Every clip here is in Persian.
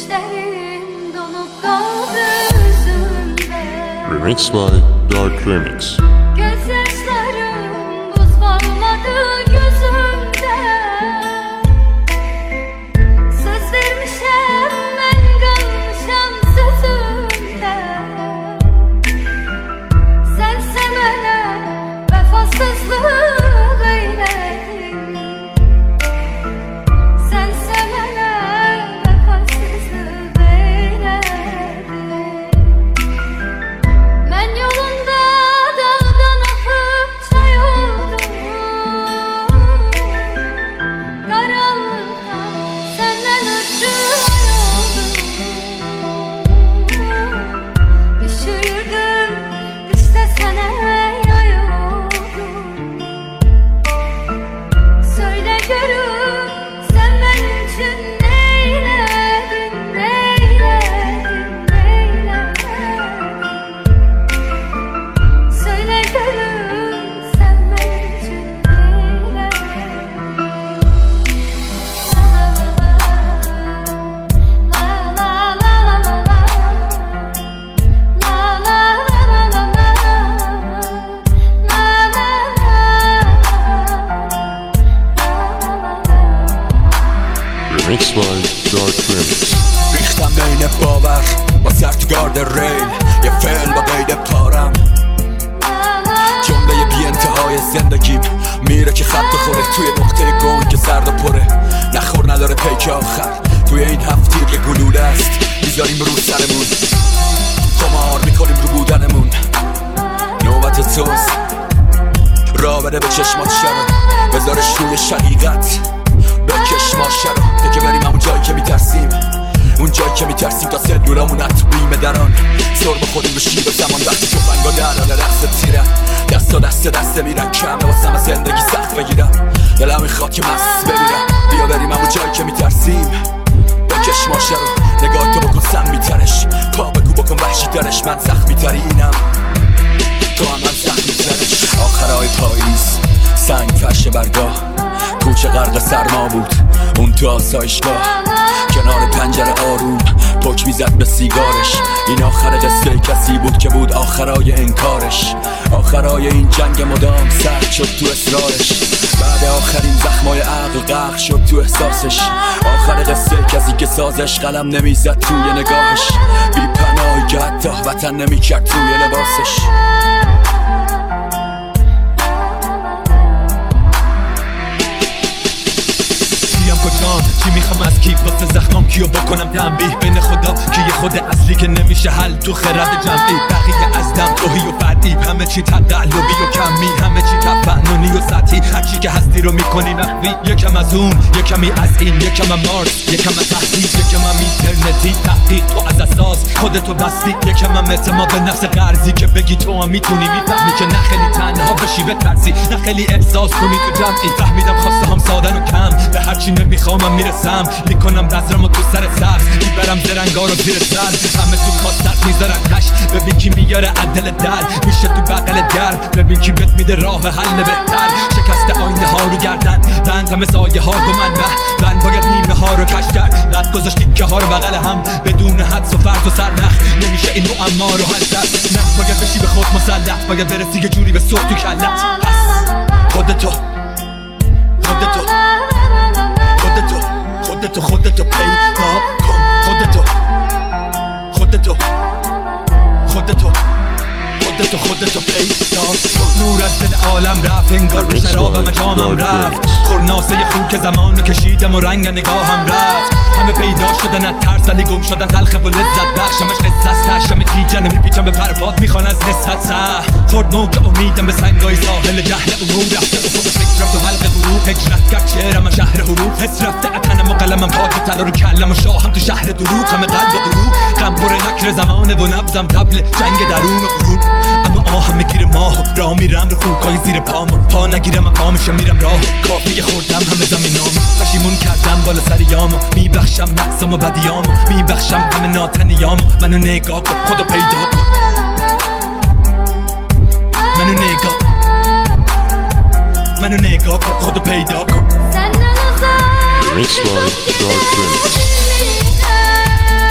Gözlerin donup kaldı yüzümde. Remix by Dark Remix. Gözyaşlarım buz bağladı gözümde. Söz vermişem ben kalmışam sözümde. Sen sevene vefasızlık eyledin. Sen sevene vefasızlık eyledin. Ben yolunda dağdan akıp çay oldum. Karanlıkta senden ötürü ay oldum. Üşürdüm işte sana yay oldum. Söyle görüm sen benim için neyledin, neyledin, neyledin. Söyle görüm sen benim için neyledin. La la la la la la. La la la la la la. La la Remix by Dark Remix. ریختم بین باور با سرتگارد ریل یه فعل با قید پارم جمله بی انتهای زندگیم میره که خط بخوره توی نقطه گم که سرد و پره نخور نداره پیک آخر توی این هفتیر یه گلوله است میذاریم رو سرمون قمار میکنیم رو بودنمون نوبت توست را بده به چشمات شرم بذارش روی شقیقت بکش ماشه رو که بریم همون جایی که میترسیم اون جایی که میترسیم تا سلولامون اتبیمه دران سر بخوریم به شیب زمان وقتی تفنگا در حال رقص تیرم دسته میرن کمه واسم زندگی سخت بگیرم دلم میخواد که مست بمیرم بیا بریم همون جایی که میترسیم بکش ماشه رو نگاه تو بکن سم میترش پا بگو بکن وحشی ترش من سخت میترینم تو هم من سخت میترش آخرهای پاییز سنگ فرش برگاه کوچه غرق سرما بود اون تو آسایشگاه کنار پنجره آروم پک میزد به سیگارش این آخر قصه کسی بود که بود آخرای انکارش آخرای این جنگ مدام سرد شد تو اصرارش بعد آخرین زخمای عقل غرق شد تو احساسش آخر قصه کسی که سازش قلم نمیزد توی نگاهش بی پناهی که حتی وطن نمیکرد توی لباسش کجام چی میخوام از کی واسه زخمام کیو بکنم تنبیه بین خدا که یه خود اصلی که نمیشه حل تو خرد جمعی بقیه از دم توهی و فردی همه چی تقلبی و کمی همه چی تفننی و سطحی هرچی که هستی رو میکنی نقوی یکم از اون یکمی از این یکم از مارس یکم از تحصیل یکم از اینترنتی تحقیق تو از اساس خودتو بستی یکم از اعتماد به نفس قرضی که بگی تو هم میتونی میفهمی که نه خیلی تنها بشی بترسی نه خیلی احساس کنی تو جمعی فهمیدم خواسته هم سادن و کم به هرچی نمیخوامم میرسم میکنم بذرمو تو سر سبز میبرم زرنگا رو زیر سر همه تو کاستت میذارن تش ببین کی میاره عدل در میشه تو بغل در ببین کی بهت میده راه حل بهتر شکست آینه ها رو گردن بند همه سایه ها من باید نیمه ها رو کش کرد رد گذاشت تیکه ها رو بغل هم بدون حدس و فرض و سرنخ نمیشه این معما رو حل کرد نه باید بشی به خود مسلط باید برسی یه جوری به صوت تو کلت پس خودتو خودتو پیدا کن خودتو پیدا کن نور از دل عالم رفت انگار به شرابم جامم رفت خورناسه خون که زمانو کشیدم و رنگ نگاهم رفت همه پیدا شدن از ترس ولی گم شدن تلخ و لذت بخشمش قصه تشم تیجن میپیچم به پرپاد میخوان از نسبت سه خورد نوک امیدم به سنگای ساحل جهل امور رفته افق فکرم تو حلق غروب هجرت کرد شعرم از شهر حروف حس رفته اتنم و قلمم پاک طلا رو کلم و شاهم تو شهر دروغ همه قلب و غروب غم پر نکر زمانه و نبضم تبل جنگ درون و غروب اما آهم میگیره ماه راه میرم رو خوکای زیر پامو پا نگیرم اقامشم میرم راه کافیه خوردم همه زمینامو پشیمون کردم بالا سریامو میبخشم نقصم و بدیامو میبخشم همه ناتنیامو منو نگاه کن خودو پیدا کن منو نگاه کن خودو پیدا کن Remix by Dark Remix.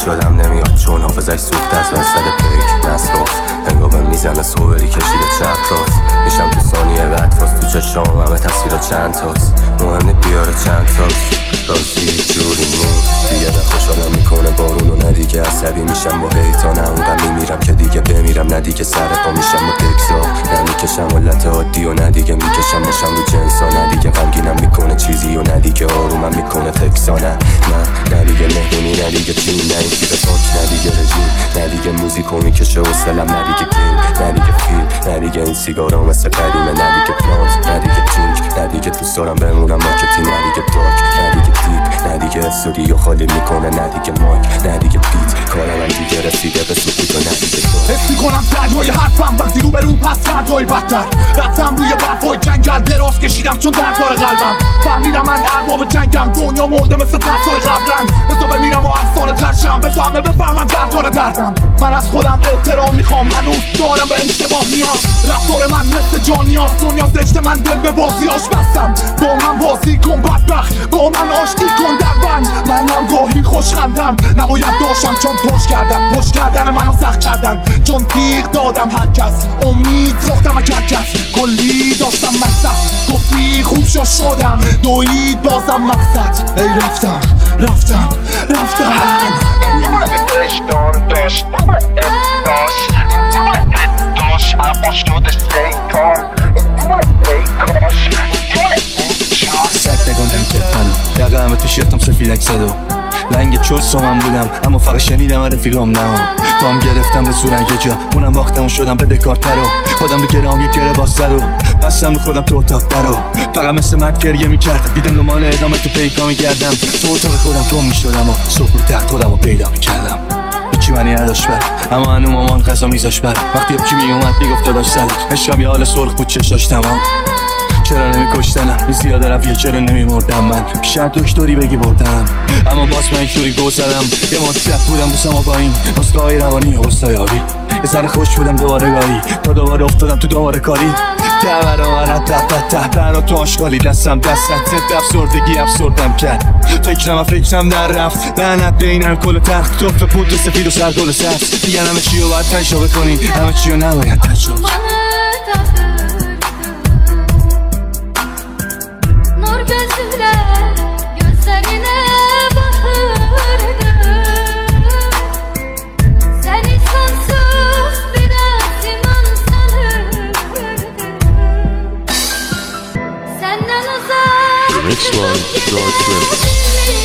شدم نمیاد چون حافظش سوخت از وسط پیک نصراف هنگامه میزنه صوبری کشیده چپ راست میشم تو ثانیه بعد فاست تو چشام همه تصویر چند تاست مهم بیاره چند تاست رازی جوری دیگه نخوشحالم میکنه بارون و ندیگه عصبی میشم با هیتا نه اونقدر میمیرم که دیگه بمیرم ندیگه سر پا میشم با تکسا نمیکشم ولت عادی و ندیگه میکشم باشم رو جنسا ندیگه غمگینم میکنه چیزی و ندیگه آرومم میکنه تکسانه نه ندیگه مهمونی ندیگه چین نه این تیپ پاک ندیگه رژیم ندیگه موزیکو میکشه و سلم ندیگه کینگ ندیگه فیل ندیگه این سیگارا مثل قدیمه ندیگه پلانت ندیگه تینک ندیگه دوست دارم بمونم مارکتی ندیگه دارک ندیگه دیپ ندیگه استودیو خالی میکنه ندیگه مایک ندیگه بیت کارم هم دیگه رسیده به سکوت و ندیگه حس میکنم فردای حرفم وقتی رو برون پس فردای بدتر رفتم روی برفای جنگل دراز کشیدم چون دردار قلبم فهمیدم من ارباب جنگم دنیا مرده مثل پسای قبلن بزا بمیرم و افسانه ترشم بزا همه بفهمم دردار دردم من از خودم احترام میخوام هنوز دارم به اشتباه نیاز رفتار من مثل جانیاز دنیا زشت من دل به بازیاش بستم با من بازی کن بدبخت با من آشتی کن دربند منم گاهی خوشخندم نباید داشتم چون پشت کردن منو سخت کردن چون تیغ دادم هر کس امید ساختم اگر کس کلی داشتم مقصد گفتی خوب شدم دوید بازم مقصد ای رفتم سک نگاندم که پنو یقه تیشرتم سفیدک زدو لنگ چوست من بودم اما فقط شنیدم رفیقام نه تو هم گرفتم به سورنگ جا اونم باختم و شدم بده کارتر رو خودم به گرام یک گره باستر رو بستم رو خودم تو اتاق درو فقط مثل مرد گریه میکردم دیدم دنبال ادامه تو پیکا میگردم تو اتاق خودم تو میشدم و صبح رو تحت خودم رو پیدا میکردم هیچی منی نداشت برم اما هنو مامان غذا میذاش برم وقتی یکی میومد میگفت داداش سلام عشقم یه حال سرخ بود چشاش تمام چرا نمیکشتنم این زیاده رفیه چرا نمیمردم من شاید دکتری بگی بردم اما باز من اینطوری گو زدم یه مدت بودم بسما با این نسخه‌های روانی حسایابی یه ذره خوش بودم دوباره گاهی تا دوباره افتادم تو دوباره کاری تبرا تو آشغالی دستم دستت ضد افسردگی افسردم کرد فکرم در رفت لعنت به این الکل تخت توف پودر سفید و سردول سبز دیگه همه چی رو باید تجربه کنین همه چی رو نباید تجربه Nur gözüyle gözlerine bakırdım Seni sonsuz bir iman sanırdım Senden uzak Remix by Dark Remix.